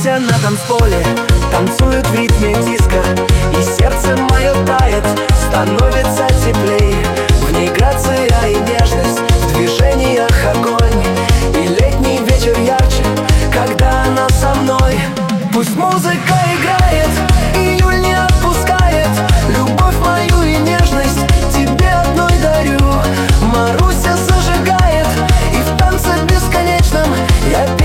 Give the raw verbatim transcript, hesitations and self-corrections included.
Маруся на танцполе танцует в ритме диско, и сердце мое тает, становится теплей. В ней грация и нежность, в движениях огонь, и летний вечер ярче, когда она со мной. Пусть музыка играет, июль не отпускает, любовь мою и нежность тебе одной дарю. Маруся зажигает, и в танце бесконечном я